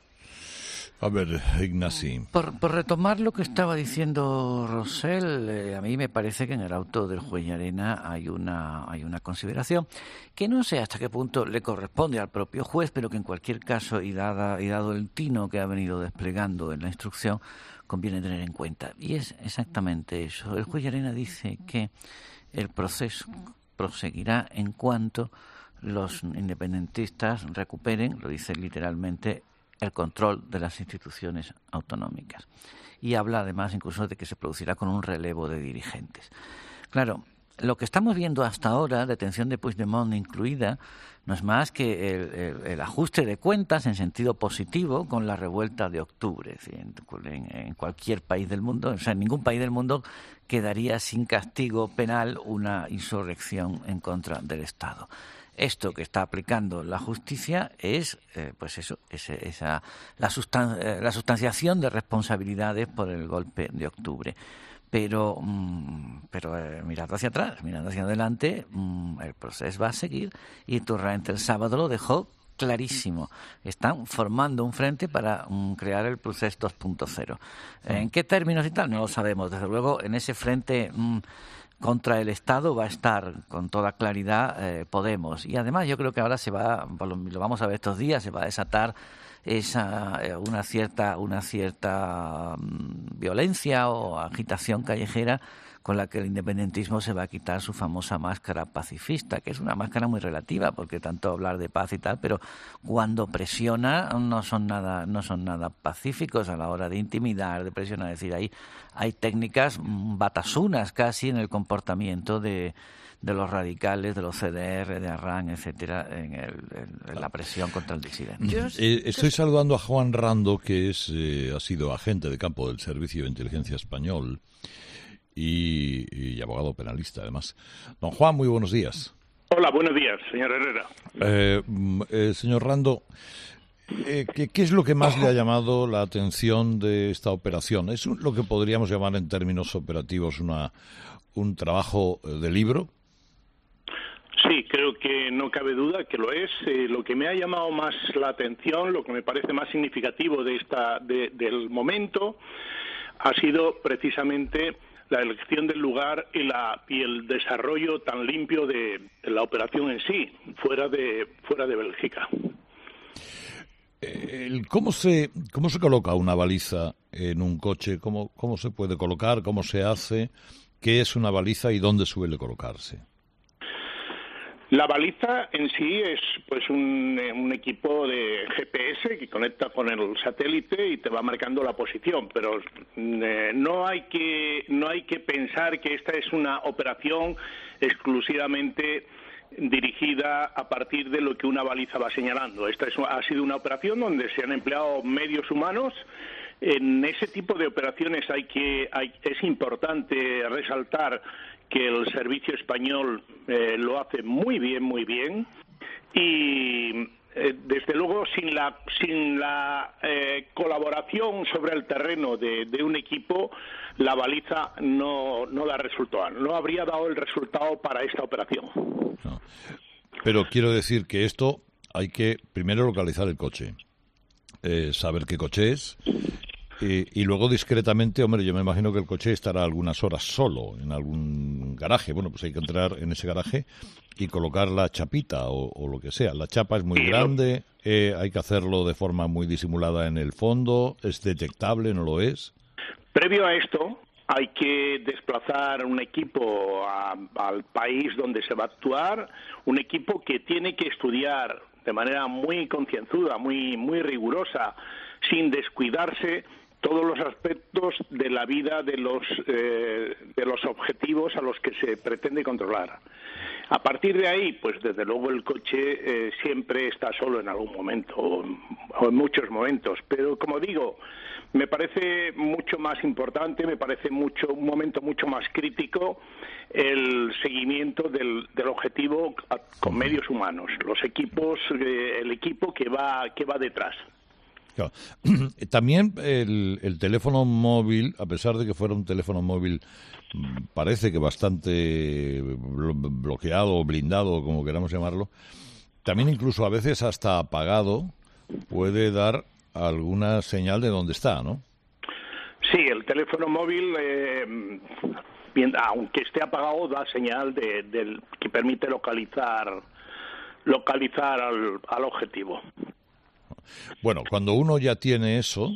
A ver, Ignasi. Por, por retomar lo que estaba diciendo Rosell, eh, a mí me parece que en el auto del juez Llarena hay una hay una consideración que no sé hasta qué punto le corresponde al propio juez, pero que en cualquier caso, y, dada, y dado el tino que ha venido desplegando en la instrucción, conviene tener en cuenta. Y es exactamente eso. El juez Llarena dice que el proceso proseguirá en cuanto los independentistas recuperen, lo dice literalmente, el control de las instituciones autonómicas. Y habla además incluso de que se producirá con un relevo de dirigentes. Claro, lo que estamos viendo hasta ahora, detención de Puigdemont incluida, no es más que el, el, el ajuste de cuentas en sentido positivo con la revuelta de octubre. Es decir, en, en cualquier país del mundo, o sea, en ningún país del mundo quedaría sin castigo penal una insurrección en contra del Estado. Esto que está aplicando la justicia es, eh, pues eso, ese, esa la, sustan- eh, la sustanciación de responsabilidades por el golpe de octubre. Pero, mmm, pero eh, mirando hacia atrás, mirando hacia adelante, mmm, el proceso va a seguir, y Torrent el sábado lo dejó clarísimo. Están formando un frente para um, crear el proceso dos punto cero. ¿En qué términos y tal? No lo sabemos. Desde luego, en ese frente um, contra el Estado va a estar con toda claridad eh, Podemos. Y además yo creo que ahora se va, lo, lo vamos a ver estos días, se va a desatar esa eh, una cierta una cierta um, violencia o agitación callejera con la que el independentismo se va a quitar su famosa máscara pacifista, que es una máscara muy relativa, porque tanto hablar de paz y tal, pero cuando presiona no son nada no son nada pacíficos a la hora de intimidar, de presionar. Es decir, hay, hay técnicas batasunas casi en el comportamiento de de los radicales, de los C D R, de Arran, etcétera, en, el, en la presión contra el disidente. Eh, estoy saludando a Juan Rando, que es eh, ha sido agente de campo del Servicio de Inteligencia Español y, y abogado penalista, además. Don Juan, muy buenos días. Hola, buenos días, señor Herrera. Eh, eh, señor Rando, eh, ¿qué, ¿qué es lo que más le ha llamado la atención de esta operación? ¿Es un, lo que podríamos llamar en términos operativos una un trabajo de libro? Sí, creo que no cabe duda que lo es. Eh, lo que me ha llamado más la atención, lo que me parece más significativo de esta de, del momento, ha sido precisamente la elección del lugar y, la, y el desarrollo tan limpio de, de la operación en sí, fuera de fuera de Bélgica. El, ¿Cómo se cómo se coloca una baliza en un coche? ¿Cómo, cómo se puede colocar? ¿Cómo se hace? ¿Qué es una baliza y dónde suele colocarse? La baliza en sí es pues un, un equipo de G P S que conecta con el satélite y te va marcando la posición, pero eh, no hay que no hay que pensar que esta es una operación exclusivamente dirigida a partir de lo que una baliza va señalando. Esta es, ha sido una operación donde se han empleado medios humanos En ese tipo de operaciones hay que hay, es importante resaltar que el servicio español eh, lo hace muy bien, muy bien, y eh, desde luego sin la sin la eh, colaboración sobre el terreno de, de un equipo, la baliza no, no da resultado, no habría dado el resultado para esta operación. No. Pero quiero decir que esto hay que primero localizar el coche, eh, saber qué coche es. Y, y luego discretamente, hombre, yo me imagino que el coche estará algunas horas solo en algún garaje. Bueno, pues hay que entrar en ese garaje y colocar la chapita o, o lo que sea. La chapa es muy grande, eh, hay que hacerlo de forma muy disimulada en el fondo, ¿es detectable, no lo es? Previo a esto, hay que desplazar un equipo a, al país donde se va a actuar, un equipo que tiene que estudiar de manera muy concienzuda, muy, muy rigurosa, sin descuidarse todos los aspectos de la vida de los eh, de los objetivos a los que se pretende controlar. A partir de ahí, pues desde luego el coche eh, siempre está solo en algún momento, o, o en muchos momentos, pero como digo, me parece mucho más importante, me parece mucho un momento mucho más crítico el seguimiento del, del objetivo a, con medios humanos, los equipos, eh, el equipo que va que va detrás. Claro. También el, el teléfono móvil, a pesar de que fuera un teléfono móvil, parece que bastante bloqueado o blindado, como queramos llamarlo, también incluso a veces hasta apagado puede dar alguna señal de dónde está, ¿no? Sí, el teléfono móvil, eh, bien, aunque esté apagado, da señal de, de, que permite localizar localizar al, al objetivo. Bueno, cuando uno ya tiene eso,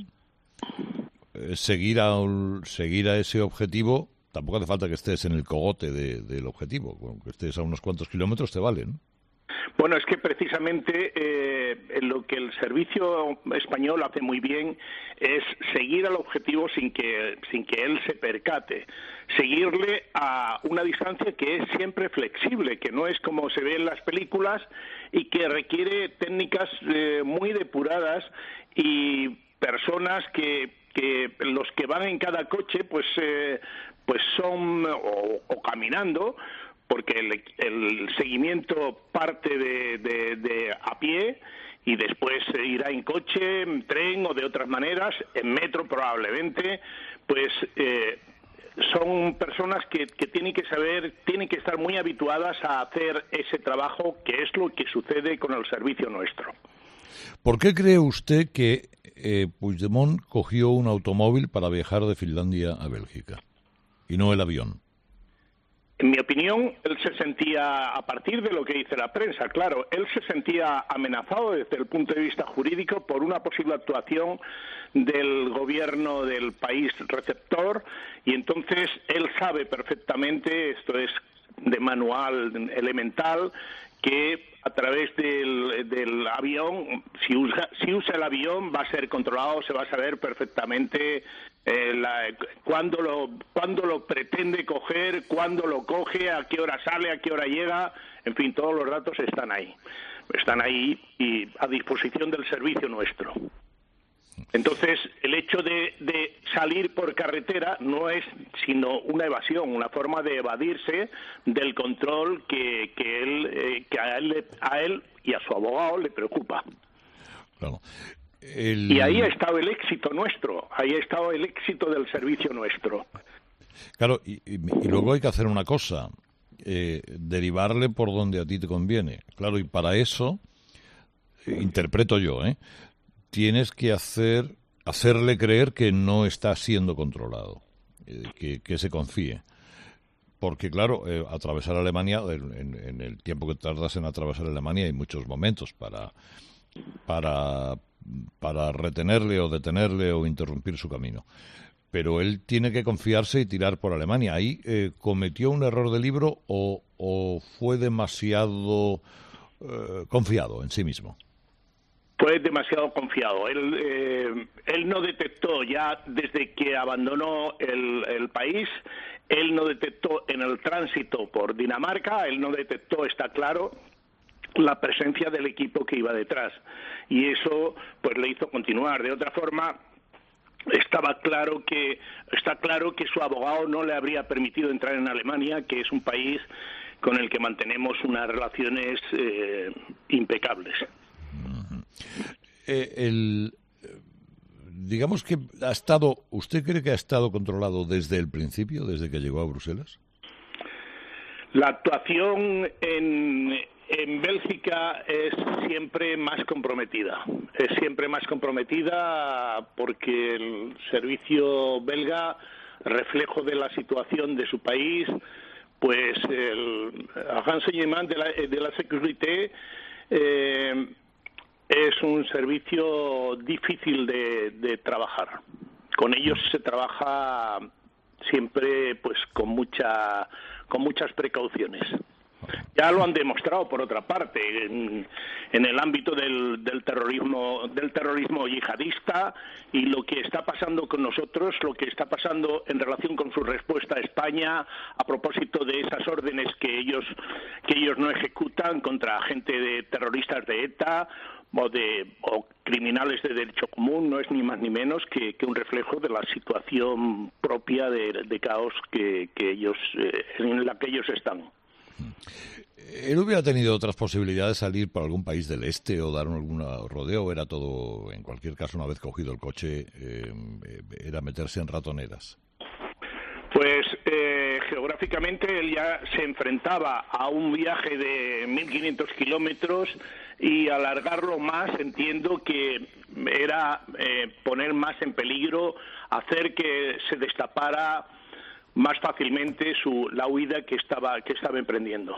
eh, seguir, a un, seguir a ese objetivo, tampoco hace falta que estés en el cogote de, del objetivo, con que estés a unos cuantos kilómetros te vale, ¿no? Bueno, es que precisamente eh, lo que el servicio español hace muy bien es seguir al objetivo sin que, sin que él se percate, seguirle a una distancia que es siempre flexible, que no es como se ve en las películas y que requiere técnicas eh, muy depuradas y personas que, que los que van en cada coche pues, eh, pues son o, o caminando, porque el, el seguimiento parte de, de, de a pie y después irá en coche, en tren o de otras maneras, en metro probablemente, pues eh, son personas que, que tienen que saber, tienen que estar muy habituadas a hacer ese trabajo, que es lo que sucede con el servicio nuestro. ¿Por qué cree usted que eh, Puigdemont cogió un automóvil para viajar de Finlandia a Bélgica y no el avión? En mi opinión, él se sentía, a partir de lo que dice la prensa, claro, él se sentía amenazado desde el punto de vista jurídico por una posible actuación del gobierno del país receptor y entonces él sabe perfectamente, esto es de manual elemental, que a través del, del avión, si usa, si usa el avión, va a ser controlado, se va a saber perfectamente eh, la, cuándo, lo, cuándo lo pretende coger, cuándo lo coge, a qué hora sale, a qué hora llega, en fin, todos los datos están ahí, están ahí y a disposición del servicio nuestro. Entonces, el hecho de, de salir por carretera no es sino una evasión, una forma de evadirse del control que, que, él, eh, que a, él, a él y a su abogado le preocupa. Claro. El... Y ahí ha estado el éxito nuestro, ahí ha estado el éxito del servicio nuestro. Claro, y, y, y luego hay que hacer una cosa, eh, derivarle por donde a ti te conviene. Claro, y para eso, eh, interpreto yo, ¿eh? tienes que hacer hacerle creer que no está siendo controlado, eh, que, que se confíe. Porque, claro, eh, atravesar Alemania, en, en el tiempo que tardas en atravesar Alemania, hay muchos momentos para, para, para retenerle o detenerle o interrumpir su camino. Pero él tiene que confiarse y tirar por Alemania. ¿Ahí eh, cometió un error de libro o, o fue demasiado eh, confiado en sí mismo? Fue demasiado confiado. Él, eh, él no detectó ya desde que abandonó el, el país, él no detectó en el tránsito por Dinamarca, él no detectó, está claro, la presencia del equipo que iba detrás. Y eso pues le hizo continuar. De otra forma, estaba claro que está claro que su abogado no le habría permitido entrar en Alemania, que es un país con el que mantenemos unas relaciones eh, impecables. Eh, el, digamos que ha estado, ¿usted cree que ha estado controlado desde el principio, desde que llegó a Bruselas? La actuación en, en Bélgica es siempre más comprometida. Es siempre más comprometida porque el servicio belga, reflejo de la situación de su país, pues el renseignement de la, de la sécurité eh, es un servicio difícil de, de trabajar. Con ellos se trabaja siempre pues con mucha con muchas precauciones. Ya lo han demostrado, por otra parte, en, en el ámbito del, del terrorismo del terrorismo yihadista, y lo que está pasando con nosotros, lo que está pasando en relación con su respuesta a España a propósito de esas órdenes que ellos que ellos no ejecutan contra gente de terroristas de ETA o de o criminales de derecho común, no es ni más ni menos que, que un reflejo de la situación propia de, de caos que, que ellos eh, en la que ellos están. ¿Él hubiera tenido otras posibilidades de salir por algún país del este o dar algún rodeo? ¿Era todo, en cualquier caso, una vez cogido el coche, eh, era meterse en ratoneras? Pues eh, geográficamente él ya se enfrentaba a un viaje de mil quinientos kilómetros, y alargarlo más entiendo que era eh, poner más en peligro, hacer que se destapara más fácilmente su, la huida que estaba que estaba emprendiendo.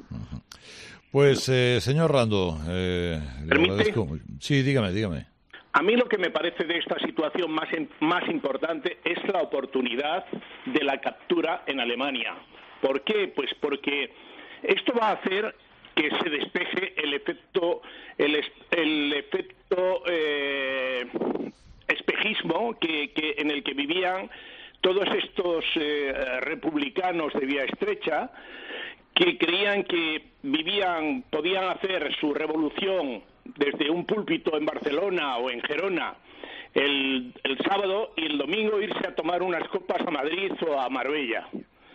Pues, eh, señor Rando, eh, ¿permite? Sí, dígame, dígame. A mí lo que me parece de esta situación más, más importante es la oportunidad de la captura en Alemania. ¿Por qué? Pues porque esto va a hacer que se despeje el efecto el, el efecto eh, espejismo que, que en el que vivían todos estos eh, republicanos de vía estrecha, que creían que vivían podían hacer su revolución desde un púlpito en Barcelona o en Gerona el, el sábado, y el domingo irse a tomar unas copas a Madrid o a Marbella.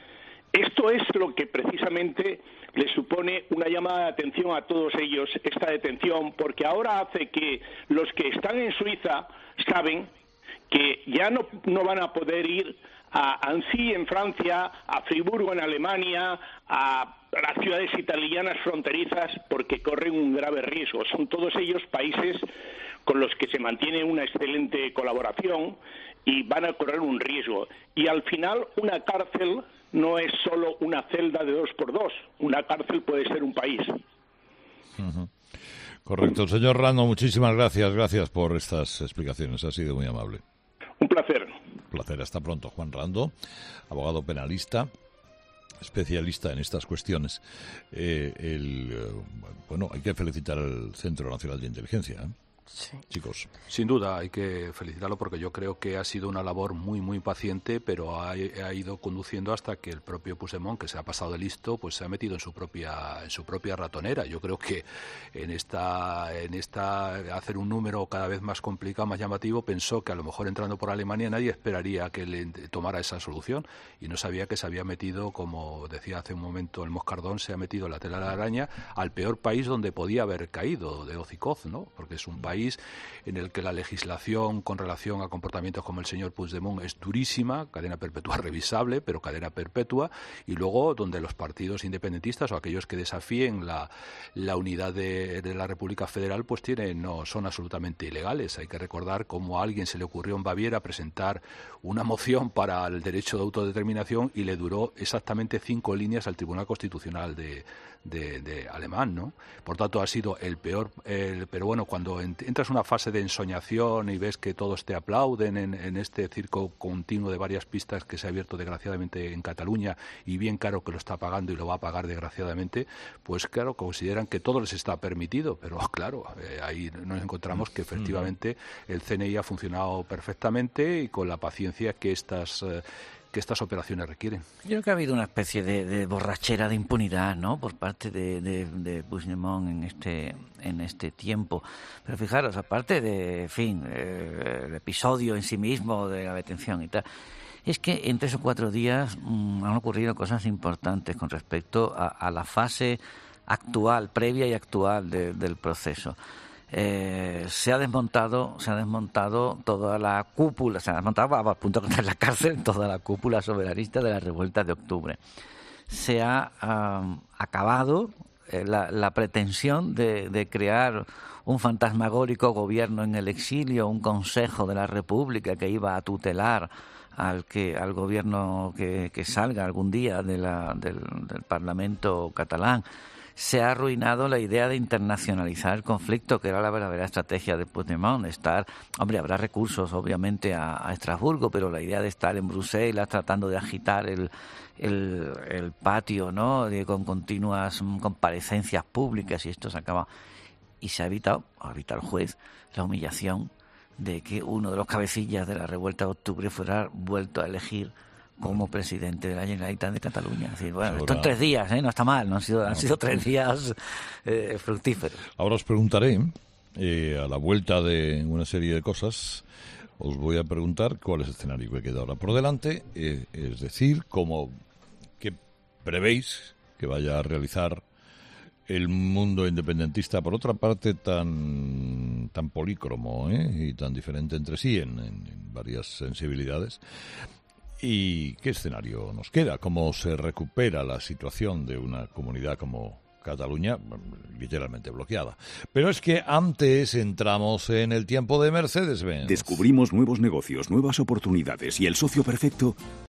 Esto es lo que precisamente les supone una llamada de atención a todos ellos, esta detención, porque ahora hace que los que están en Suiza saben que ya no, no van a poder ir a Annecy en Francia, a Friburgo en Alemania, a las ciudades italianas fronterizas, porque corren un grave riesgo. Son todos ellos países con los que se mantiene una excelente colaboración y van a correr un riesgo. Y al final una cárcel no es solo una celda de dos por dos, una cárcel puede ser un país. Uh-huh. Correcto. Señor Rando, muchísimas gracias, gracias por estas explicaciones, ha sido muy amable. Un placer. Un placer, hasta pronto. Juan Rando, abogado penalista, especialista en estas cuestiones. Eh, el, eh, bueno, hay que felicitar al Centro Nacional de Inteligencia, ¿eh? Sí. Chicos. Sin duda, hay que felicitarlo porque yo creo que ha sido una labor muy, muy paciente, pero ha, ha ido conduciendo hasta que el propio Puigdemont, que se ha pasado de listo, pues se ha metido en su propia en su propia ratonera. Yo creo que en esta en esta hacer un número cada vez más complicado, más llamativo, pensó que a lo mejor entrando por Alemania nadie esperaría que le tomara esa solución y no sabía que se había metido, como decía hace un momento el Moscardón, se ha metido en la tela de la araña al peor país donde podía haber caído, de hocicoz, ¿no? Porque es un país en el que la legislación con relación a comportamientos como el señor Puigdemont es durísima, cadena perpetua revisable, pero cadena perpetua, y luego donde los partidos independentistas o aquellos que desafíen la, la unidad de, de la República Federal pues tienen, no son absolutamente ilegales. Hay que recordar cómo a alguien se le ocurrió en Baviera presentar una moción para el derecho de autodeterminación y le duró exactamente cinco líneas al Tribunal Constitucional de, de, de alemán, ¿no? Por tanto, ha sido el peor, el, pero bueno, cuando entras en una fase de ensoñación y ves que todos te aplauden en, en este circo continuo de varias pistas que se ha abierto desgraciadamente en Cataluña, y bien caro que lo está pagando y lo va a pagar desgraciadamente, pues claro, consideran que todo les está permitido, pero claro, eh, ahí nos encontramos que efectivamente el C N I ha funcionado perfectamente y con la paciencia que estas... Eh, que estas operaciones requieren. Yo creo que ha habido una especie de, de borrachera de impunidad, ¿no?, por parte de, de, de Puigdemont en este en este tiempo. Pero fijaros, aparte de, en fin, eh, el episodio en sí mismo de la detención y tal, es que en tres o cuatro días mmm, han ocurrido cosas importantes con respecto a, a la fase actual, previa y actual de, del proceso. Eh, se ha desmontado se ha desmontado toda la cúpula, se ha desmontado a, a punto de contar la cárcel toda la cúpula soberanista de la revuelta de octubre. Se ha um, acabado eh, la, la pretensión de, de crear un fantasmagórico gobierno en el exilio, un consejo de la República que iba a tutelar al que al gobierno que, que salga algún día de la, del, del Parlamento catalán. Se ha arruinado la idea de internacionalizar el conflicto, que era la verdadera estrategia de Puigdemont. Estar, hombre, habrá recursos, obviamente, a, a Estrasburgo, pero la idea de estar en Bruselas tratando de agitar el, el, el patio, ¿no?, de, con continuas comparecencias públicas, y esto se acaba. Y se ha evitado, ha evitado el juez, la humillación de que uno de los cabecillas de la revuelta de octubre fuera vuelto a elegir como presidente de la Generalitat de Cataluña. Es decir, bueno, ahora, esto en tres días, ¿eh? No está mal, no han sido, han sido tres días eh, fructíferos. Ahora os preguntaré, eh, a la vuelta de una serie de cosas, os voy a preguntar cuál es el escenario que queda ahora por delante, eh, es decir, cómo, qué prevéis que vaya a realizar el mundo independentista, por otra parte tan tan polícromo, ¿eh?, y tan diferente entre sí en, en, en varias sensibilidades. ¿Y qué escenario nos queda? ¿Cómo se recupera la situación de una comunidad como Cataluña, literalmente bloqueada? Pero es que antes entramos en el tiempo de Mercedes-Benz. Descubrimos nuevos negocios, nuevas oportunidades y el socio perfecto